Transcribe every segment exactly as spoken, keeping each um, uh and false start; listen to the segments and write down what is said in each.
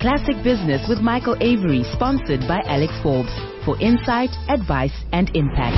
Classic Business with Michael Avery, sponsored by Alex Forbes, for insight, advice, and impact.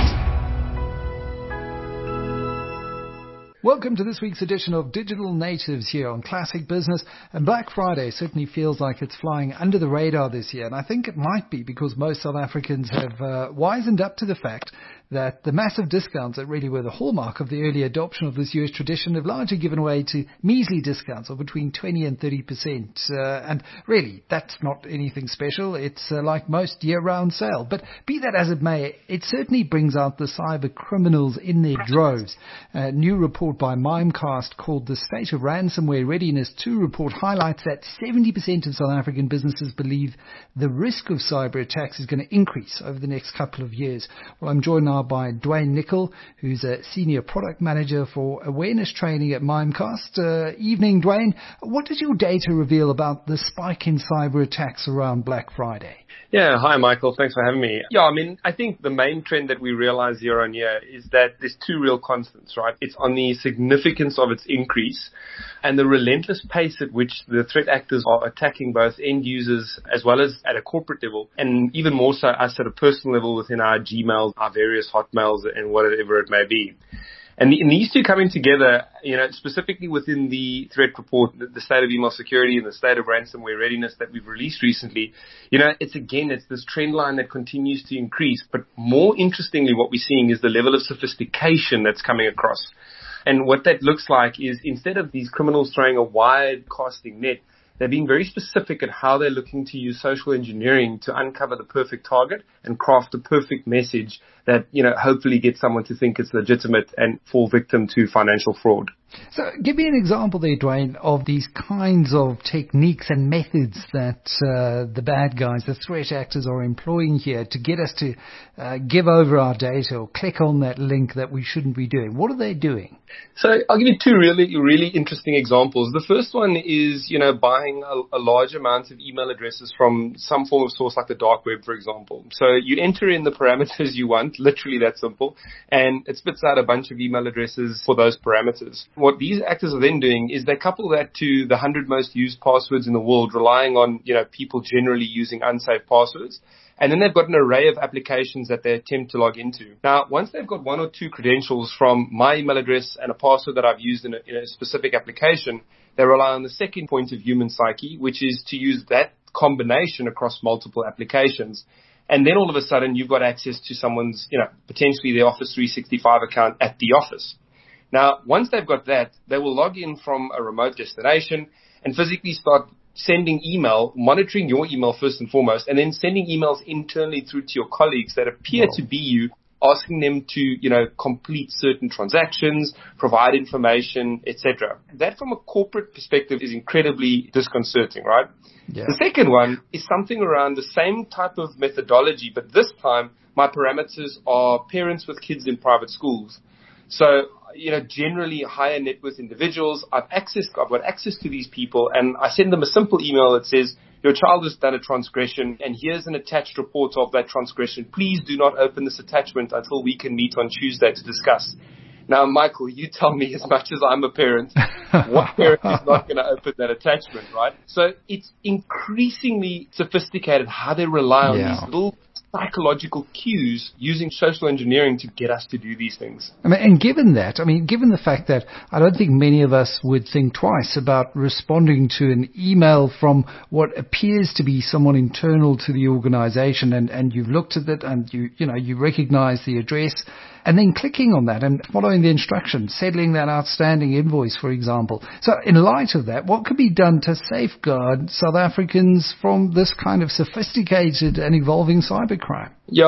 Welcome to this week's edition of Digital Natives here on Classic Business. And Black Friday certainly feels like it's flying under the radar this year. And I think it might be because most South Africans have uh, wisened up to the fact that the massive discounts that really were the hallmark of the early adoption of this year's tradition have largely given way to measly discounts of between twenty and thirty percent. Uh, and really, that's not anything special. It's uh, like most year-round sale. But be that as it may, it certainly brings out the cyber criminals in their droves. A new report by Mimecast called the State of Ransomware Readiness two report highlights that seventy percent of South African businesses believe the risk of cyber attacks is going to increase over the next couple of years. Well, I'm joined now by Dwayne Nicol, who's a Senior Product Manager for Awareness Training at Mimecast. Uh, evening, Dwayne. What does your data reveal about the spike in cyber attacks around Black Friday? Yeah, hi, Michael. Thanks for having me. Yeah, I mean, I think the main trend that we realize year on year is that there's two real constants, right? It's on the significance of its increase and the relentless pace at which the threat actors are attacking both end users as well as at a corporate level, and even more so us at a personal level within our Gmails, our various Hotmails, and whatever it may be. And, the, and these two coming together, you know, specifically within the threat report, the, the state of email security and the state of ransomware readiness that we've released recently, you know, it's again, it's this trend line that continues to increase. But more interestingly, what we're seeing is the level of sophistication that's coming across. And what that looks like is instead of these criminals throwing a wide casting net, they're being very specific at how they're looking to use social engineering to uncover the perfect target and craft the perfect message that, you know, hopefully gets someone to think it's legitimate and fall victim to financial fraud. So give me an example there, Dwayne, of these kinds of techniques and methods that uh, the bad guys, the threat actors are employing here to get us to uh, give over our data or click on that link that we shouldn't be doing. What are they doing? So I'll give you two really, really interesting examples. The first one is, you know, buying a, a large amount of email addresses from some form of source like the dark web, for example. So you enter in the parameters you want, literally that simple, and it spits out a bunch of email addresses for those parameters. What these actors are then doing is they couple that to the one hundred most used passwords in the world, relying on, you know, people generally using unsafe passwords. And then they've got an array of applications that they attempt to log into. Now, once they've got one or two credentials from my email address and a password that I've used in a, in a specific application, they rely on the second point of human psyche, which is to use that combination across multiple applications. And then all of a sudden, you've got access to someone's, you know, potentially their Office three sixty-five account at the office. Now, once they've got that, they will log in from a remote destination and physically start sending email, monitoring your email first and foremost, and then sending emails internally through to your colleagues that appear to be you, asking them to, you know, complete certain transactions, provide information, et cetera. That from a corporate perspective is incredibly disconcerting, right? Yeah. The second one is something around the same type of methodology, but this time my parameters are parents with kids in private schools. So, you know, generally higher net worth individuals, I've access, I've got access to these people, and I send them a simple email that says, your child has done a transgression, and here's an attached report of that transgression. Please do not open this attachment until we can meet on Tuesday to discuss. Now, Michael, you tell me, as much as I'm a parent, what parent is not going to open that attachment, right? So it's increasingly sophisticated how they rely on yeah. these little psychological cues using social engineering to get us to do these things. I mean, and given that, I mean, given the fact that I don't think many of us would think twice about responding to an email from what appears to be someone internal to the organization, and, and you've looked at it and you, you know, you recognize the address, and then clicking on that and following the instructions, settling that outstanding invoice, for example. So in light of that, what could be done to safeguard South Africans from this kind of sophisticated and evolving cybercrime? Yeah,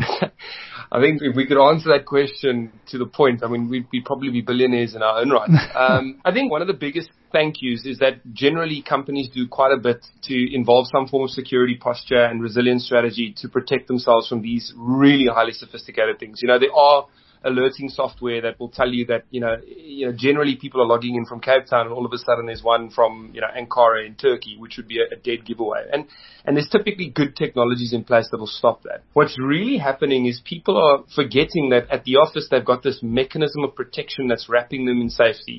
I think if we could answer that question to the point, I mean, we'd, we'd probably be billionaires in our own right. Um, I think one of the biggest thank yous is that generally companies do quite a bit to involve some form of security posture and resilience strategy to protect themselves from these really highly sophisticated things. You know, there are alerting software that will tell you that, you know, you know, generally people are logging in from Cape Town and all of a sudden there's one from, you know, Ankara in Turkey, which would be a, a dead giveaway. And, and there's typically good technologies in place that will stop that. What's really happening is people are forgetting that at the office they've got this mechanism of protection that's wrapping them in safety.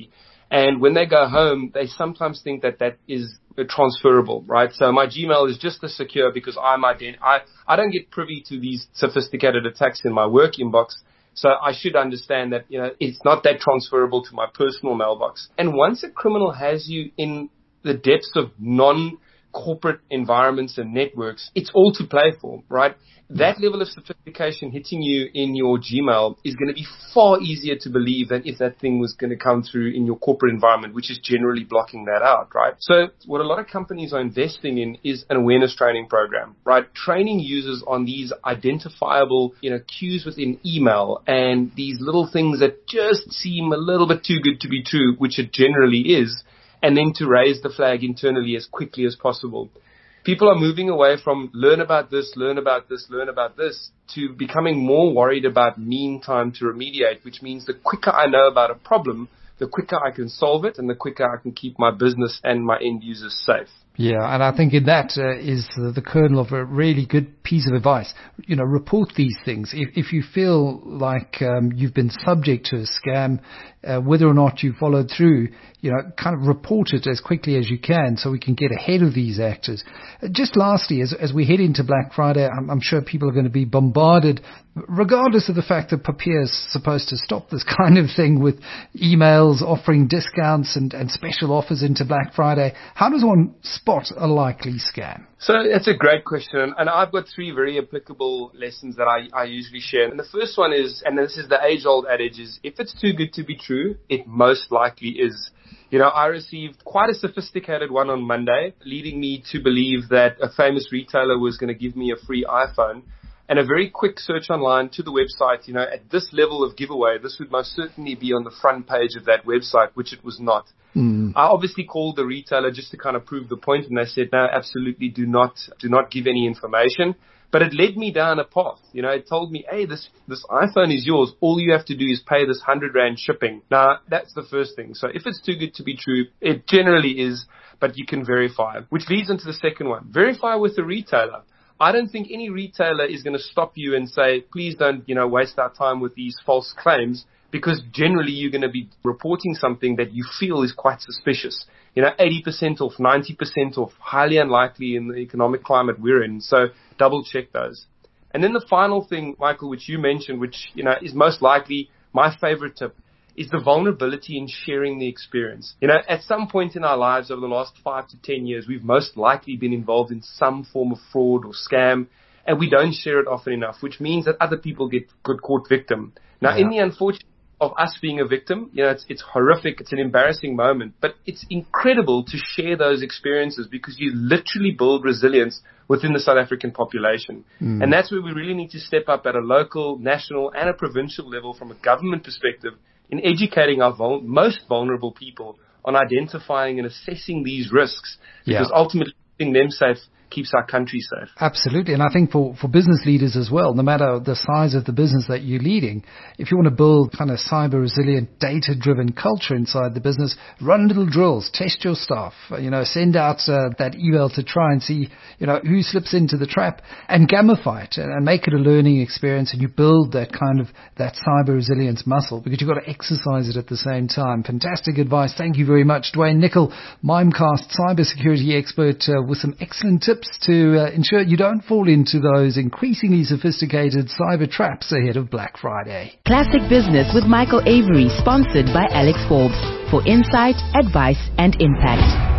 And when they go home, they sometimes think that that is transferable, right? So my Gmail is just as secure because I'm ident- I, I don't get privy to these sophisticated attacks in my work inbox. So I should understand that, you know, it's not that transferable to my personal mailbox. And once a criminal has you in the depths of non-corporate environments and networks, it's all to play for, right? That level of sophistication hitting you in your Gmail is going to be far easier to believe than if that thing was going to come through in your corporate environment, which is generally blocking that out, right? So what a lot of companies are investing in is an awareness training program, right? Training users on these identifiable, you know, cues within email and these little things that just seem a little bit too good to be true, which it generally is, and then to raise the flag internally as quickly as possible. People are moving away from learn about this, learn about this, learn about this, to becoming more worried about mean time to remediate, which means the quicker I know about a problem, the quicker I can solve it and the quicker I can keep my business and my end users safe. Yeah, and I think in that uh, is the, the kernel of a really good piece of advice. You know, report these things. If, if you feel like um, you've been subject to a scam, uh, whether or not you followed through, you know, kind of report it as quickly as you can so we can get ahead of these actors. Uh, just lastly, as, as we head into Black Friday, I'm, I'm sure people are going to be bombarded, regardless of the fact that Papier is supposed to stop this kind of thing with emails offering discounts and, and special offers into Black Friday. How does one spot a likely scam? So it's a great question, and I've got three very applicable lessons that I, I usually share. And the first one is, and this is the age-old adage, is if it's too good to be true, it most likely is. You know, I received quite a sophisticated one on Monday, leading me to believe that a famous retailer was going to give me a free iPhone. And a very quick search online to the website, you know, at this level of giveaway, this would most certainly be on the front page of that website, which it was not. Mm. I obviously called the retailer just to kind of prove the point, and they said, no, absolutely do not, do not give any information. But it led me down a path. You know, it told me, hey, this, this iPhone is yours. All you have to do is pay this hundred rand shipping. Now, that's the first thing. So if it's too good to be true, it generally is, but you can verify. Which leads into the second one. Verify with the retailer. I don't think any retailer is going to stop you and say, please don't, you know, waste our time with these false claims, because generally you're going to be reporting something that you feel is quite suspicious. You know, eighty percent off, ninety percent off, highly unlikely in the economic climate we're in. So double check those. And then the final thing, Michael, which you mentioned, which, you know, is most likely my favorite tip, is the vulnerability in sharing the experience. You know, at some point in our lives over the last five to ten years, we've most likely been involved in some form of fraud or scam, and we don't share it often enough, which means that other people get, get caught victim. Now, yeah. in the unfortunate of us being a victim, you know, it's, it's horrific. It's an embarrassing moment, but it's incredible to share those experiences because you literally build resilience within the South African population. Mm. And that's where we really need to step up at a local, national, and a provincial level from a government perspective in educating our vul- most vulnerable people on identifying and assessing these risks, because yeah. ultimately keeping them safe keeps our country safe. Absolutely. And I think for, for business leaders as well, no matter the size of the business that you're leading, if you want to build kind of cyber resilient, data driven culture inside the business, run little drills, test your staff, you know, send out uh, that email to try and see, you know, who slips into the trap, and gamify it and, and make it a learning experience, and you build that kind of, that cyber resilience muscle, because you've got to exercise it at the same time. Fantastic advice. Thank you very much, Dwayne Nicol, Mimecast cybersecurity expert, uh, with some excellent tips to uh, ensure you don't fall into those increasingly sophisticated cyber traps ahead of Black Friday. Classic Business with Michael Avery, sponsored by Alex Forbes, for insight, advice, and impact.